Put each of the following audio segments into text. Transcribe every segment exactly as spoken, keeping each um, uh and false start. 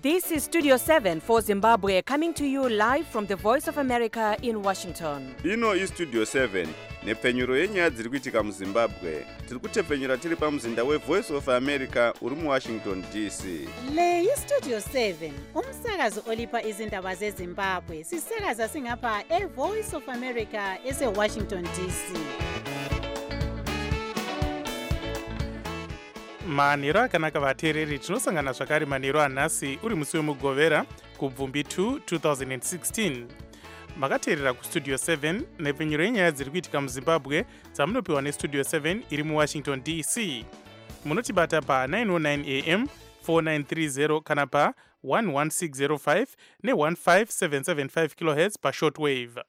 This is Studio seven for Zimbabwe, coming to you live from the Voice of America in Washington. Ino is Studio seven, nepfenyuro yenyaya dziri kuitika muZimbabwe. Tiri kutepfenyura tiri pamuzinda weVoice of America uri muWashington D C. Le yi Studio seven, umsakazo olipa izindaba zeZimbabwe. Sisakaza singapha eVoice of America eseWashington D C. manhero akanaka vateereri, tinosangana zvakare manhero anhasi uri musi wemugovera kubvumbi two twenty sixteen. makateerera kustudio seven nepfenyuro yenyaya dziri kuitika muzimbabwe dzamunopiwa nestudio seven iri muwashington D C. munotibata pa nine oh nine A M four nine three zero kana pa one one six zero five ne one five seven seven five kilohertz pa shortwave.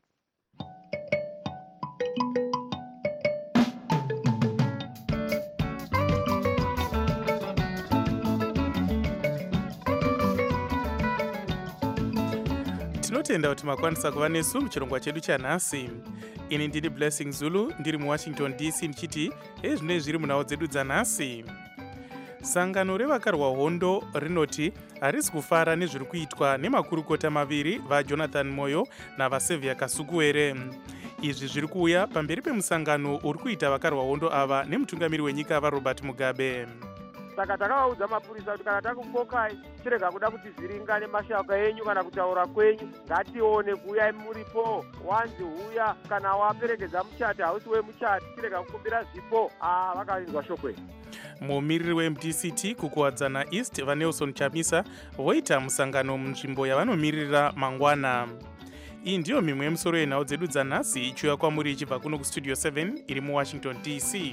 tinotenda kuti makwanisa kuva nesu muchirongwa chedu chanhasi. ini ndini Blessing Zulu ndiri muwashington D C ndichiti ezvinei zviri munhau dzedu dzanhasi. sangano revakarwa hondo rinoti harisi kufara nezviri kuitwa nemakurukota maviri vaJonathan Moyo navaSevia Kasukuwere. izvi zviri kuuya pamberi pemusangano uri kuita vakarwa hondo ava nemutungamiri wenyika vaRobert Mugabe. saka takavaudza mapurisa kuti kana takukokai tirega kuda kuti vhiringane mashaka enyu kana kutaura kwenyu, ngatione kuuya muripo wanzi huya kana waperekedza muchati hausi wemuchati, tirega kukumbira zvipo. ah vakarinzwa shokweni. mumiriri weM D C T kukuwadzana East vaNelson Chamisa voita musangano munzvimbo yavanomiririra mangwana. iyi ndiyo mimwe yemusoro yenhau dzedu dzanhasi ichiuya kwamuri ichibva kuno kustudio seven iri muwashington D C.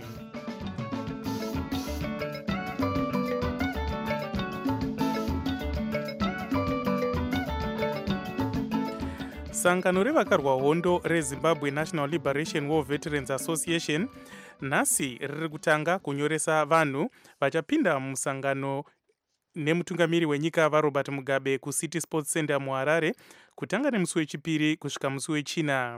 sangano revakarwa hondo reZimbabwe National Liberation War Veterans Association nhasi riri kutanga kunyoresa vanhu vachapinda musangano nemutungamiri wenyika vaRobert Mugabe kuCity Sports Center muHarare kutanga nemusi wechipiri kusvika musi wechina.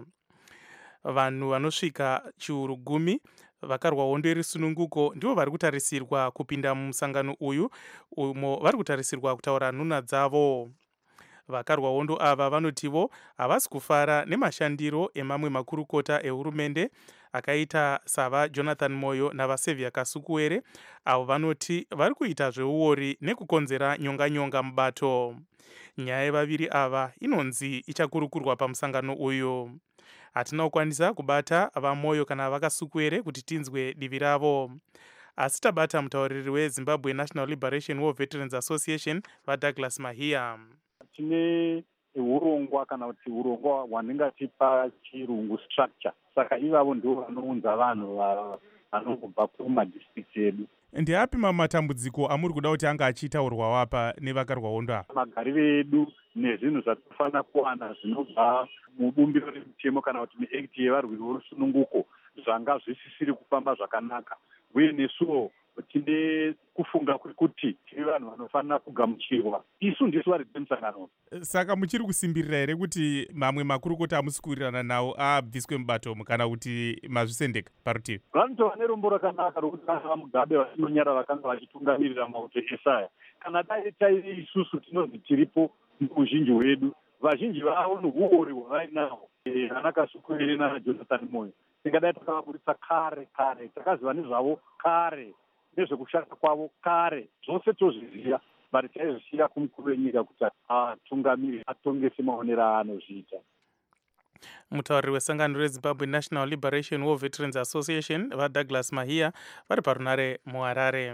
vanhu vanosvika chiuru gumi vakarwa hondo irisununguko ndivo vari kutarisirwa kupinda mumusangano uyu, umo vari kutarisirwa kutaura nhuna dzavo. vakarwa hondo ava vanotivo havasi kufara nemashandiro emamwe makurukota ehurumende akaita sava Jonathan Moyo navaSevia Kasukuwere, avo vanoti vari kuita zveuori nekukonzera nyonga-nyonga mubato. nyaya yevaviri ava inonzi ichakurukurwa pamusangano uyu. hatina kukwanisa kubata vaMoyo kana vaKasukuwere kuti tinzwe divi ravo, asi tabata mutauriri weZimbabwe National Liberation War Veterans Association vaDouglas Mahia. tine urongwa kana kuti urongwa hwandingatipa chirungu structure, saka ivavo ndivo vanounza vanhu vanobva kumadistrict edu. ndiapi matambudziko amuri kuda kuti anga achitaurwa wapa nevakarwa hondo ava? magariro edu nezvinhu zvatofanira kuwana zvinobva mubumbiro remutemo kana kuti muact yevarwiri vorusununguko zvanga zvisisiri kufamba zvakanaka, uye nesuwo tine kufunga kwekuti tiri vanhu vanofanira kugamuchirwa. isu ndisu vari dzemusangano. saka muchiri kusimbirira here kuti mamwe makurukota amusi kuwirirana nawo abviswe mubato kana kuti mazvisendeka parutivi? vanotova nerombo rakanaka rokuti vana vaMugabe vasinonyara vakanga vachitungamirira mauto esaya. kana dai tairi isusu tinonzi tiripo muzhinji hwedu, vazhinji vavo nouori hwavainahwo vana Kasukuwere nana Jonathan Moyo tingadai takavaburitsa kare kare, takaziva nezvavo kare, nezvekushanda kwavo kare, zvose tozviziva, bari taizvisiya kumukuru wenyika kuti atungamiri atongese maonero aanozviita. mutauriri wesangano reZimbabwe National Liberation War Veterans Association vaDouglas Mahia vari parunare muHarare.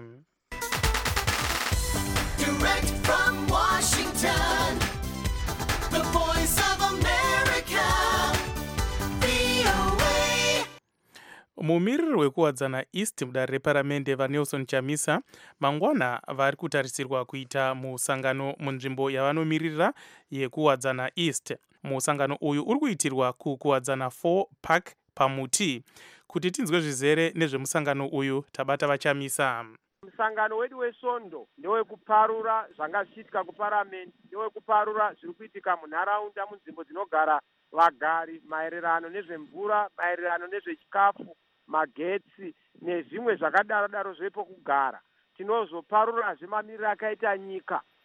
Direct from Washington, the Voice of America, V O A. mumiriri wekuwadzana East mudare reparamende vaNelson Chamisa mangwana vari kutarisirwa kuita musangano munzvimbo yavanomiririra yekuwadzana East. musangano uyu uri kuitirwa kukuwadzana four Park pamuti. kuti tinzwe zvizere nezvemusangano uyu tabata vaChamisa. musangano wedu wesondo ndewekuparura zvanga zvichiitika kuparamende, ndewekuparura zviri kuitika munharaunda munzvimbo dzinogara vagari, maererano nezvemvura, maererano nezvechikafu, magetsi nezvimwe zvakadaro daro zvepokugara. tinozoparurazve mamiriro akaita nyika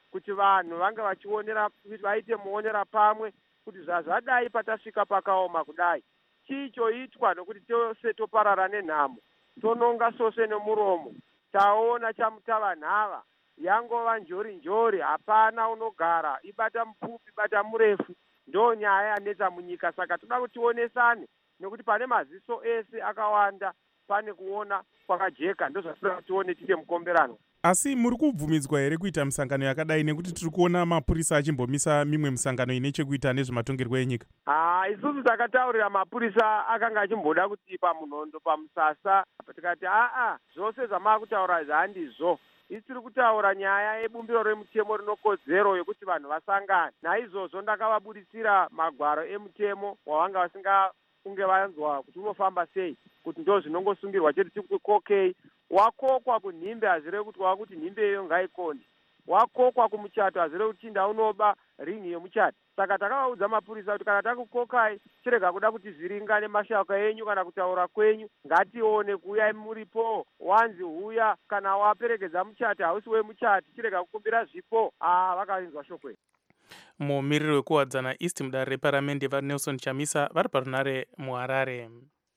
kuti vanhu vange vachionera vaite muonera pamwe kuti zvazvadai patasvika pakaoma kudai chichoitwa nokuti tose toparara nenhamo tononga sose nemuromo taona chamutava nhava yangova njori njori hapana unogara ibata mupfupi bata murefu ndo nyaya yanetsa munyika saka toda kuti tionesane nekuti pane maziso ese akawanda pane kuona kwakajeka ndozvatoda kuti tione tite mukomberano. Asi muri kubvumidzwa here kuita misangano yakadai nekuti tiri kuona mapurisa achimbomisa mimwe misangano ine chekuita nezvematongerwo enyika? Ah, isusu takataurira mapurisa akanga achimboda kutipa munondo pamusasa tikati aa zvose zvamakutaura zhandizvo isi tiri kutaura nyaya yebumbiro remutemo rinokodzero yekuti vanhu vasangane. Naizvozvo ndakavabudisira magwaro emutemo wavanga vasinga kunge vanzwa kuti unofamba sei kuti ndo zvinongosungirwa chete tikukokei wakokwa kunhimbe hazire kuti wakuti nhimbe iyo ngaikonde wakokwa kumuchato hazire kuti chinda unoba ringi yemuchato. Saka takavaudza mapurisa kuti kana takukokai chirega kuda kuti zviringane mashaka enyu kana kutaura kwenyu ngatione kuuya muripo wanzi huya kana waperekedza muchato hausi wemuchato chirega kukumbira zvipo. Ah, vakainzwa shoko. Mumiriri wekuwadzana East mudare reparamende vaNelson Chamisa vari parunare muHarare.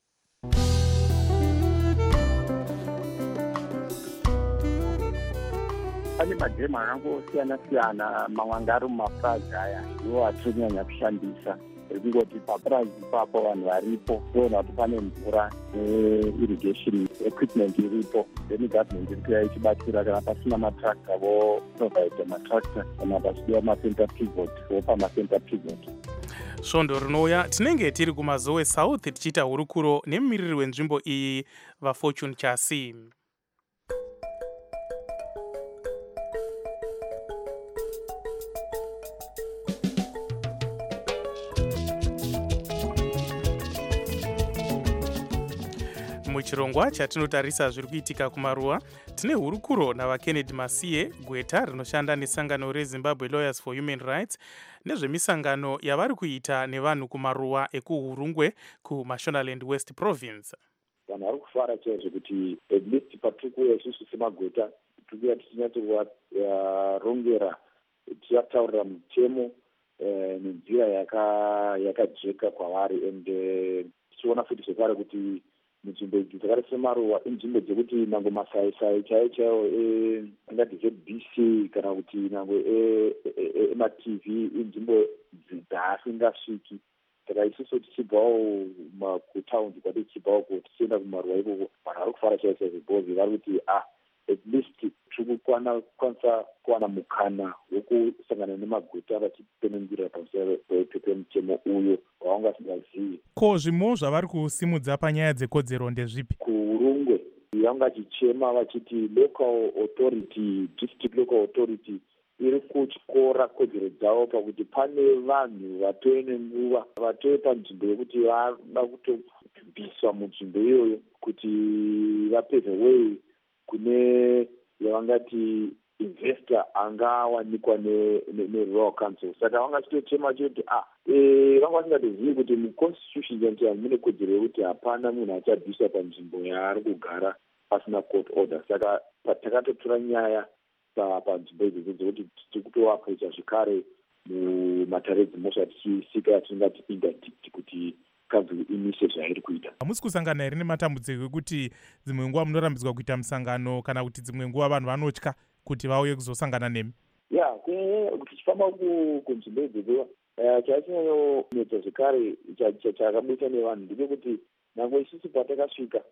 Pane madhemu akangosiyana siyana mamwe anga ari mumapurazi aya iwo atiri kunyanya kushandisa kungoti papurazi ipapo vanhu varipo toona kuti pane mvura neirrigation equipment iripo then government iri kuya ichibatsira kana pasina matractor voprovide matractor kana pachidiwa macenter pivot vopa macenter pivot. Svondo rinouya tinenge tiri kumazowe south tichiita hurukuro nemumiriri wenzvimbo iyi vaFortune Chasi. Muchirongwa chatinotarisa zviri kuitika kumaruwa tine hurukuro navaKennedy Masiye, gweta rinoshanda nesangano reZimbabwe Lawyers for Human Rights nezvemisangano yavari kuita nevanhu kumaruwa ekuHurungwe kuMashonaland West Province. Vanhu vari kufara chaizvo kuti at least patiri kuuya isusu semagweta tiri kuya tichinyatsorongera tichataurira mutemo nenzira yakajeka kwavari ende tichiona futi zvekare kuti nzvimbo idzi dzakaita semaruwa inzvimbo dzekuti nango masaisai chaiwo chaiwo angati Z B C kana kuti nango ema-T V inzvimbo dzaasingasviki. Saka isusu tichibvawo kutaundi kwati tichibvawo tichienda kumaruwa ikoko vanhu vari kufara chaiwo chaizvo because vari kuti ah at least tiri kukwanisa kuwana mukana wokusangana nemagweta vachipenengurira pamusoro pemutemo uyo wavangasingazivi. Ko zvimwewo zvavari kusimudza panyaya dzekodzero ndezvipi? KuHurungwe vanga vachichema vachiti local authority district local authority iri kutyora kodzero dzavo pakuti pane vanhu vatove nenguva vatove panzvimbo yekuti vada kutobviswa munzvimbo iyoyo kuti vapeve way kune yavangati investor angawanikwa nerural council. Saka vanga chitochema choti ah vanga vasingatozivi kuti muconstitution yanti mune kodzero yekuti hapana munhu achabviswa panzvimbo yaari kugara pasina court order. Saka takatotora nyaya panzvimbo idzodzo dzekuti tiri kutoaprocha zvekare mumatare dzimosva tichisika yatingati interdict kuti kanzuru imise zvairi kuita. Hamusi kusangana here nematambudziko ekuti dzimwe nguva munorambidzwa kuita misangano kana kuti dzimwe nguva vanhu vanotya kuti vauye kuzosangana nemi? Ya, tichifamba kunzvimbo idzodzo chaichinyanyonetsa zvekare chakabusa nevanhu ndechekuti nange isusu patakasvika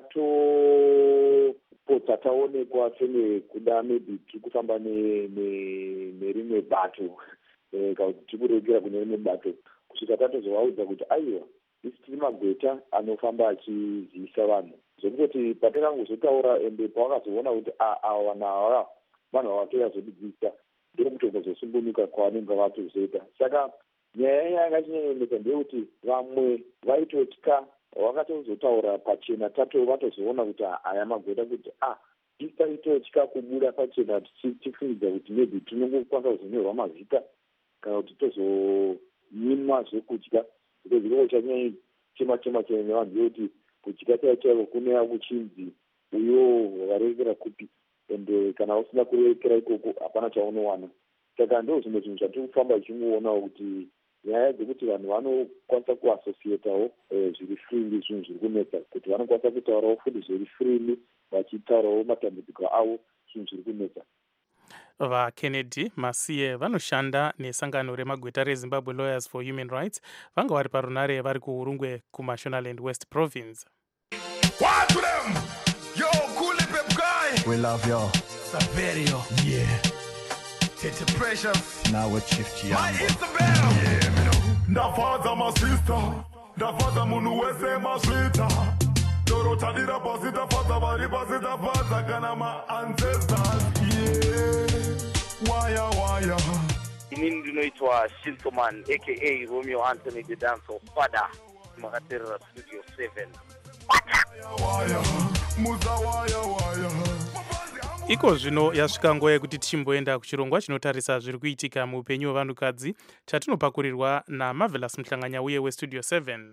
takatopota taonekwa senge kuda maybe tiri kufamba nerimwe bato kana kuti tiri kuregera kune rimwe bato kusvika tatozovaudza kuti aiwa isi tiri magweta anofamba achizivisa vanhu zvekutoti patakangozotaura ende pavakazoona kuti ava vanhu ava vanhu vavatoya zodidzisa ndiro kutozosungunuka kwavanenge vatozoita. Saka nyaya yanga chinyanyonetsa ndeyekuti vamwe vaitotya vakatozotaura pachena tato vatozoona kuti haya magweta kuti ah isi taitotya kubuda pachena tichifungidza kuti maybe tinongokwanisa kuzonyorwa mazita kana kuti tozonyimwa zvekudya because chiro chanyanya chema chema chena nevanhu ndeyekuti kudya chaivo chaivo kuneya kuchinzi uyo wakarekera kupi ende kana usina kurekera ikoko hapana chaunowana. saka ndo zvimwe zvinhu zvatiri kufamba tichingoona kuti nyaya dzekuti vanhu vanokwanisa kuassociatawo zviri freely zvinhu zviri kunetsa, kuti vanokwanisa kutaurawo futi zviri freely vachitaurawo matambudziko avo zvinhu zviri kunetsa. VaKennedy Masiye vanoshanda nesangano remagweta reZimbabwe Lawyers for Human Rights vanga vari parunare vari kuHurungwe kuMashonaland West Province. What to them? Yo, cool pep guy. We love you. Saverio. Yeah. Tete Precious. Now with Chief Chiambo. My Isabel. Yeah, me know. Ndafaza my sister. Ndafaza munu wese maswita. Dorota dira pasita faza vari pasita faza kana my ancestors. Yeah. Waya waya. Inini ndinoitwa Shintoman aka Romeo Anthony the Dancer Father. Makaterera Studio seven. Waya. Muza waya waya. Iko zvino yasvika nguva yekuti tichimboenda kuchirongwa chinotarisa zviri kuitika muupenyu hwevanhukadzi chatinopakurirwa naMarvelous Muhlanganya uye weStudio seven.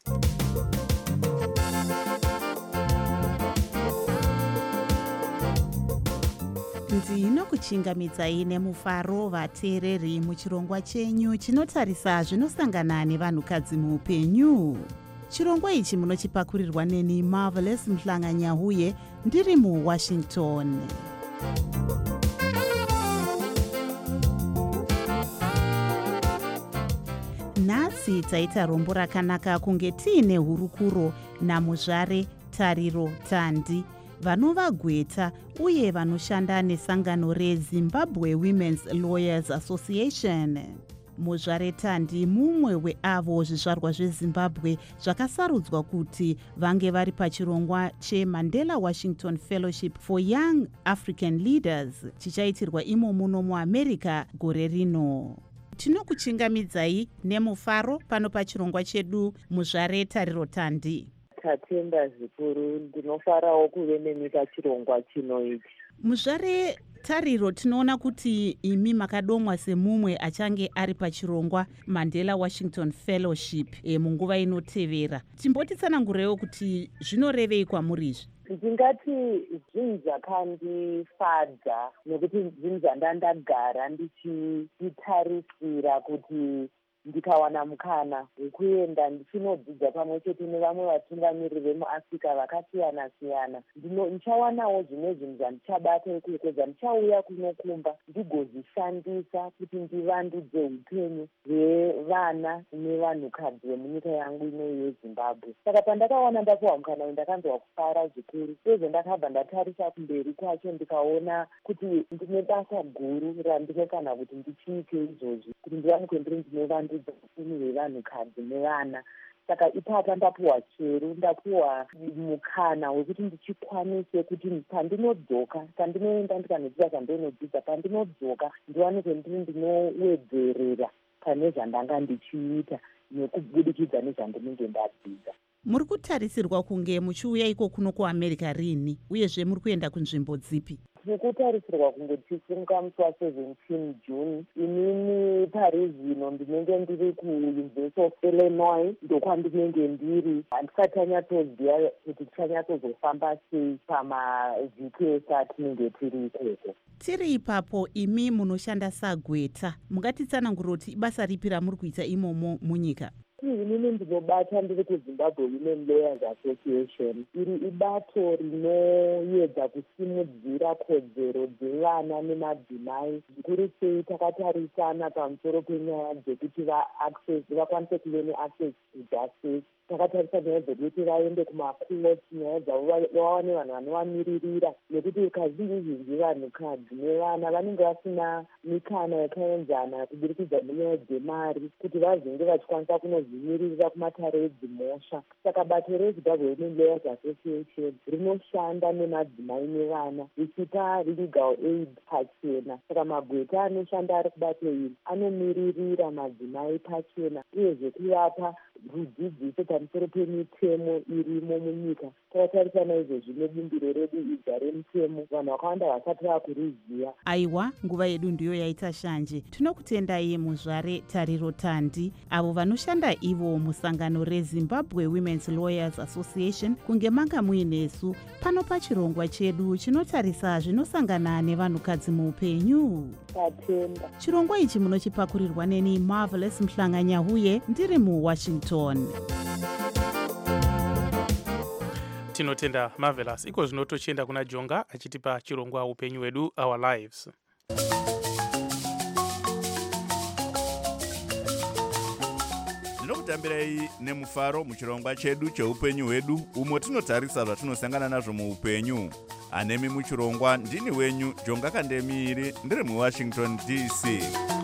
ndinokuchingamidzai nemufaro vateereri muchirongwa chenyu chinotarisa zvinosangana nevanhukadzi muupenyu. Chirongwa ichi munochipakurirwa neni Marvelous Muhlanganya uye ndiri muWashington. Nhasi taita rombo rakanaka kunge tiine hurukuro namuzvare Tariro Tandi vanova gweta uye vanoshanda nesangano reZimbabwe Women's Lawyers Association. Muzvare Tandi mumwe weavo zvizvarwa zveZimbabwe zvakasarudzwa kuti vange vari pachirongwa cheMandela Washington Fellowship for Young African Leaders chichaitirwa imo muno muAmerica gore rino. Tinokuchingamidzai nemufaro pano pachirongwa chedu muzvare Tariro Tandi. Tatenda zvikuru, ndinofarawo kuve nemi pachirongwa chinoichi. Muzvare Tariro, tinoona kuti imi makadomwa semumwe achange ari pachirongwa Mandela Washington Fellowship e, munguva inotevera. Timbotitsanangurewo kuti zvinorevei kwamuri izvi? Ndingati zvinhu zvakandifadza nekuti zvinhu zvandandagara ndichitarisira kuti ndikawana mukana wekuenda ndichinodzidza pamwe chete nevamwe vatungamiriri vemuAfrica vakasiyana siyana. Ndichawanawo zvimwe zvinhu zvandichabata ikoko zvandichauya kunokumba ndigozvishandisa kuti ndivandudze upenyu hwevana nevanhukadzi vemunyika yangu ino yeZimbabwe. Saka pandakawana ndapiwa mukana uyu ndakanzwa kufara zvikuru. Sezvo ndakabva ndatarisa kumberi kwacho ndikaona kuti ndine basa guru randinokana kuti ndichiite izvozvi, kuti ndiwanikwe ndiri ndinovandu upenyu hwevanhukadzi nevana. Saka ipapa ndapuwa chero, ndapuwa mukana wekuti ndichikwanise kuti pandinodzoka, pandinoenda ndikanodzidza pandinodzidza, pandinodzoka ndiwanikwe ndiri ndinowedzerera pane zvandanga ndichiita nekubudikidza nezvandinenge ndadzidza. Muri kutarisirwa kunge muchiuya iko kuno kuAmerica rini, uyezve muri kuenda kunzvimbo dzipi? Tikutarisirwa kunge tichimuka musi wa-seventeen June. Inini pari zvino ndinenge ndiri kuUniversity of Illinois, ndokwandinenge ndiri. Handisati tanyatsoziva kuti tichanyatsozofamba sei pamavhiki ese atinenge tiri ikoko. Tiri ipapo imi munoshanda sagweta, mungatitsanangura kuti ibasa ripi ramuri kuita imomo munyika? Inini ndinobata ndiri kuZimbabwe Women Lawyers Association. Iri ibato rinoedza kusimudzira kodzero dzevana nemadzimai. Zvikuru sei takatarisana pamusoro penyaya dzekuti vakwanise kuve neaccess to justice. Takatarisa nyaya dzekuti vaende kumacourt, nyaya dzavo vawane vanhu vanovamiririra, nekuti kazhinji zhinji vanhukadzi nevana vanenge vasina mikana yakaenzana kuburikidza nenyaya dzemari kuti vazenge vachikwanisa kunozvimiririra kumatare edzimhosva. Saka bato reZimbabwe Women Lawyers Association rinoshanda nemadzimai nevana richipa legal aid pachena. Saka magweta anoshanda ari kubato iri anomiririra madzimai pachena uyezve kuvapa rudzidziso pamusoro pemitemo irimo munyika. Takatarisana izvozvi nebumbiro redu idzva remitemo, vanhu vakawanda vasati vakuriziva. Aiwa, nguva yedu ndiyo yaita shanje. Tinokutendai muzvare Tariro Tandi, avo vanoshanda ivo musangano reZimbabwe Women's Lawyers Association, kunge manga muinesu pano pachirongwa chedu chinotarisa zvinosangana nevanhukadzi muupenyu. tatenda. Chirongwa ichi munochipakurirwa neni Marvelous Mhlanganyahuye ndiri muWashington. Tinotenda Marvelous. Iko zvinotochenda kuna Jonga achitipa chirongwa upenyu wedu, Our Lives. Ndinokutambirai nemufaro muchirongwa chedu cheupenyu hwedu umo tinotarisa zvatinosangana nazvo muupenyu. Anemi muchirongwa ndini wenyu Jonga Kandemiri ndiri muWashington D C.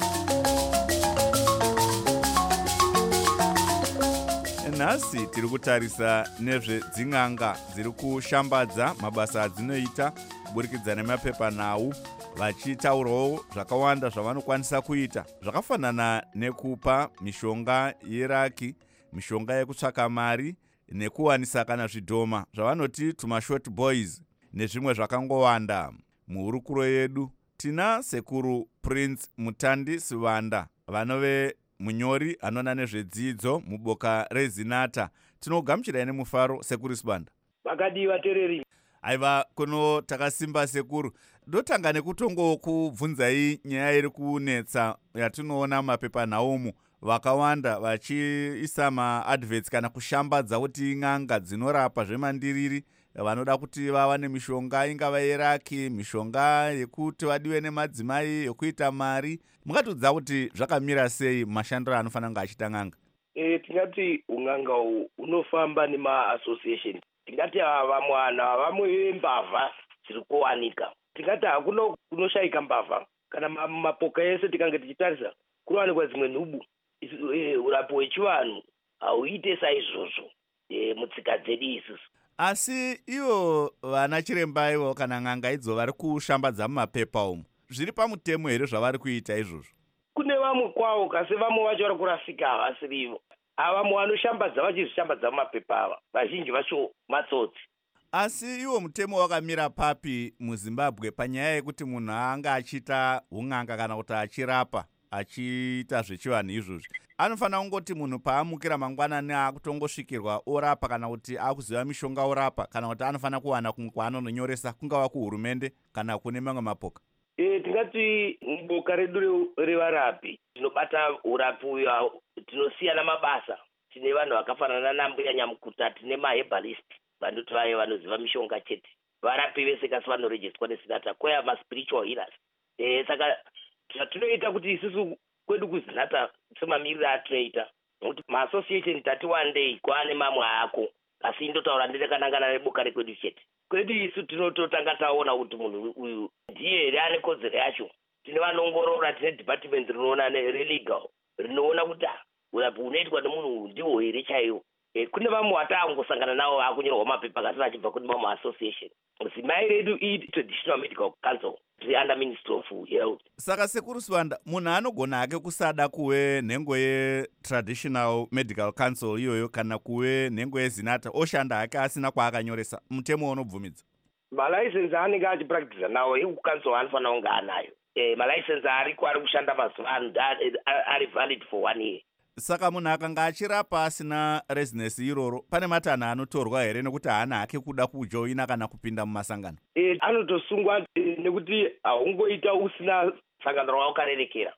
Nhasi tiri kutarisa nezvedzin'anga dziri kushambadza mabasa adzinoita kuburikidza nemapepanhau vachitaurawo zvakawanda zvavanokwanisa kuita zvakafanana nekupa mishonga yeraki, mishonga yekutsvaka mari nekuwanisa kana zvidhoma zvavanoti tumashort boys nezvimwe zvakangowanda. Muhurukuro yedu tina sekuru Prince Mutandi Sivanda vanove munyori anona nezvedzidzo muboka reZinata. Tinogamuchirai nemufaro sekuru Sivanda. Vakadiwa tereri. Aiva kuno takasimba sekuru. Ndotanga nekutongo kubvunzai nyaya iri kunetsa yatinoona mapepanhaumu vakawanda vachiisa maadverts kana kushambadza kuti n'anga dzinorapa zvemandiriri vanoda kuti vawane mishonga ingava yeraki, mishonga yekuti vadiwe nemadzimai, yekuita mari. Mungatudza kuti zvakamira sei mashandiro anofanira kunge achita n'anga? E, tingati un'anga unofamba nema-association. Tingati vamwana vamwe vembavha dziri kuwanika. Tingati hakuna kunoshaika mbavha kana mapoka ese tikange tichitarisa kunowanikwa dzimwe nhubu. E, urapo hwechivanhu hauite saizvozvo e, mutsika dzedu isusu. Asi ivo vana chiremba ivo kana n'anga idzo vari kushambadza mumapepa umu, zviri pamutemo here zvavari kuita izvozvo? Kune vamwe kwavo kasi vamwe vacho vari kurasika havasiri ivo. Avamwe vanoshambadza vachizvishambadza mumapepa ava vazhinji vacho matsotsi. Asi iwo mutemo wakamira papi muZimbabwe panyaya yekuti munhu anga achiita un'anga kana kuti achirapa achiita zvechivanhu izvozvi? Anofanira kungoti munhu paamukira mangwanani akutongosvikirwa orapa kana kuti akuziva mishonga orapa, kana kuti anofanira kuwana kumwe kwaanononyoresa kungava kuhurumende kana kune mamwe mapoka? E, tingati muboka redu revarapi tinobata urapi uyo tinosiyana mabasa. Tine vanhu vakafanana nambuya nyamukuta, tine maherbalist vanoti vaye vanoziva mishonga chete. Varapi vese kasi vanorejestwa neZinata, kwaya maspiritual healers. E, saka zvatinoita kuti isusu kwedu kuZinata semamiriro atinoita nokuti maassociation tati one day kwaane mamwe ako asi indotaura ndirekanangana neboka rekwedu chete. Kwedu isu tinototanga taona kuti munhu uyu ndiye here ane kodzero yacho. Tine vanongorora, tine department rinoona relegal rinoona kuti urapi unoitwa nemunhu ndiwo here chaiwo. E, kune vamwe vataangosangana navo vakunyorwa mapepa kasi vachibva kune mamwe association. Zimai redu i-traditional medical council tiri under Ministry of Health. Saka sekuru Sivanda, munhu anogona hake kusada kuve nhengo ye-traditional medical council iyoyo kana kuve nhengo yeZinata oshanda hake asina kwaakanyoresa, mutemo unobvumidza? Malaisensi anenge achipractiza nawo ekukansel anofanira kunge anayo. E, malaisensi ariko ari kushanda mazuva ano ari valid for one year. Saka munhu akanga achirapa asina rezinesi iroro, pane matanho anotorwa here nekuti haana hake kuda kujoina kana kupinda mumasangano? E, anotosungwa e, nekuti haungoita usina sangano rawakarerekera.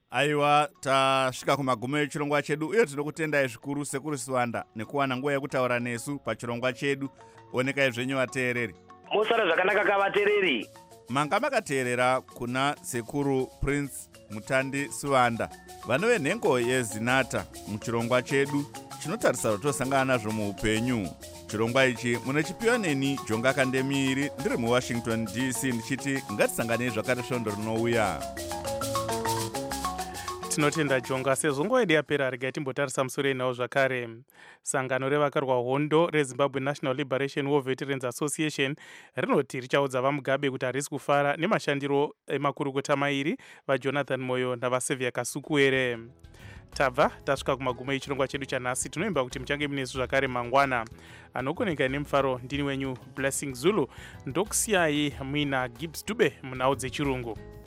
Aiwa, tasvika kumagumo echirongwa chedu uye tinokutendai zvikuru sekuru Sivanda nekuwana nguva yekutaura nesu pachirongwa chedu. Onekai zvenyu vateereri. Mosara zvakanaka kavateereri. Manga makateerera kuna sekuru Prince Mutandi Sivanda vanove nhengo yeZinata muchirongwa chedu chinotarisa zvatosangana nazvo muupenyu. Chirongwa ichi munochipiwa neni Jonga Kandemiri ndiri muWashington D C ndichiti ngatisanganei zvakare svondo rinouya. Tinotenda Jonga. Sezvo nguva yedu yapera, regai timbotarisa musoro nawo zvakare. Sangano revakarwa hondo reZimbabwe National Liberation War Veterans Association rinoti richaudza vaMugabe kuti harisi kufara nemashandiro emakurukota mairi vaJonathan Moyo navaSevia Kasuku here. Tabva tasvika kumagumo echirongwa chedu chanhasi. Tinoimba kuti muchange munesu zvakare mangwana. Anokunekai nemufaro ndini wenyu Blessing Zulu. Ndokusiyai muina Gibbs Dube munhau dzechirungu.